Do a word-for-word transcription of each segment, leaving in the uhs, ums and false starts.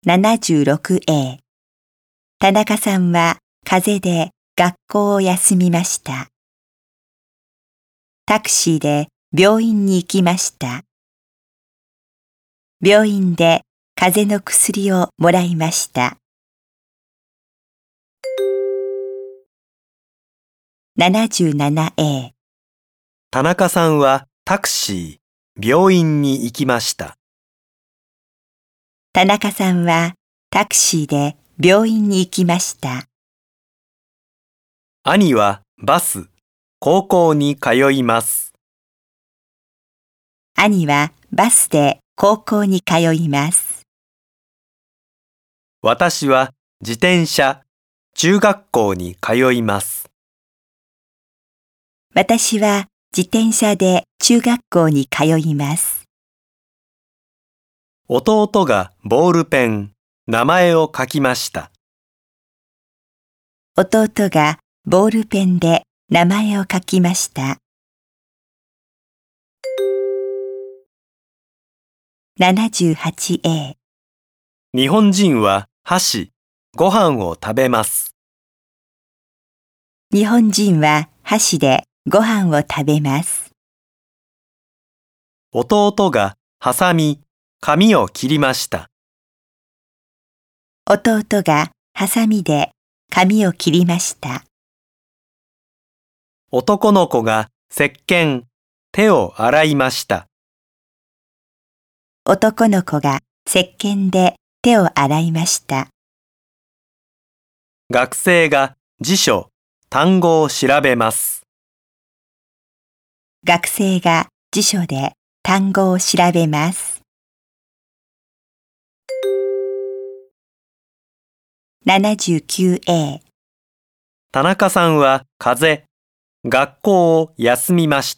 ななじゅうろくエー 田中さんは風邪で学校を休みました。タクシーで病院に行きました。病院で風邪の薬をもらいました。ななじゅうななエー田中さんはタクシー、病院に行きました。 田中さんはタクシーで病院に行きました。 兄はバス、高校に通います。 兄はバスで高校に通います。 私は自転車、中学校に通います。 私は自転車で中学校に通います。 弟がボールペン、名前を書きました。 弟がボールペンで名前を書きました。ななじゅうはちエー日本人は箸、ご飯を食べます。 日本人は箸でご飯を食べます。 弟がハサミ、髪を切りました。 弟がハサミで髪を切りました。 男の子が石鹸、手を洗いました。 男の子が石鹸で手を洗いました。 学生が辞書、単語を調べます。 学生が辞書で単語を調べます。ななじゅうきゅうエー田中さんは風邪、学校を休みました。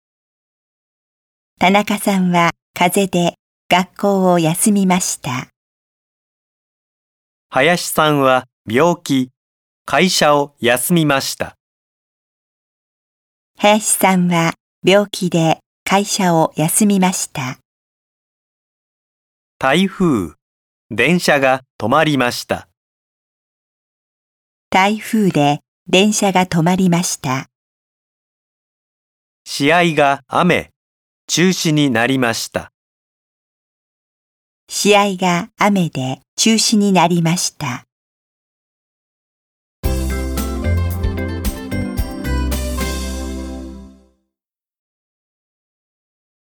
田中さんは風邪で学校を休みました。 林さんは病気、会社を休みました。 林さんは病気で会社を休みました。 台風、電車が止まりました。 台風で電車が止まりました。 試合が雨、中止になりました。 試合が雨で中止になりました。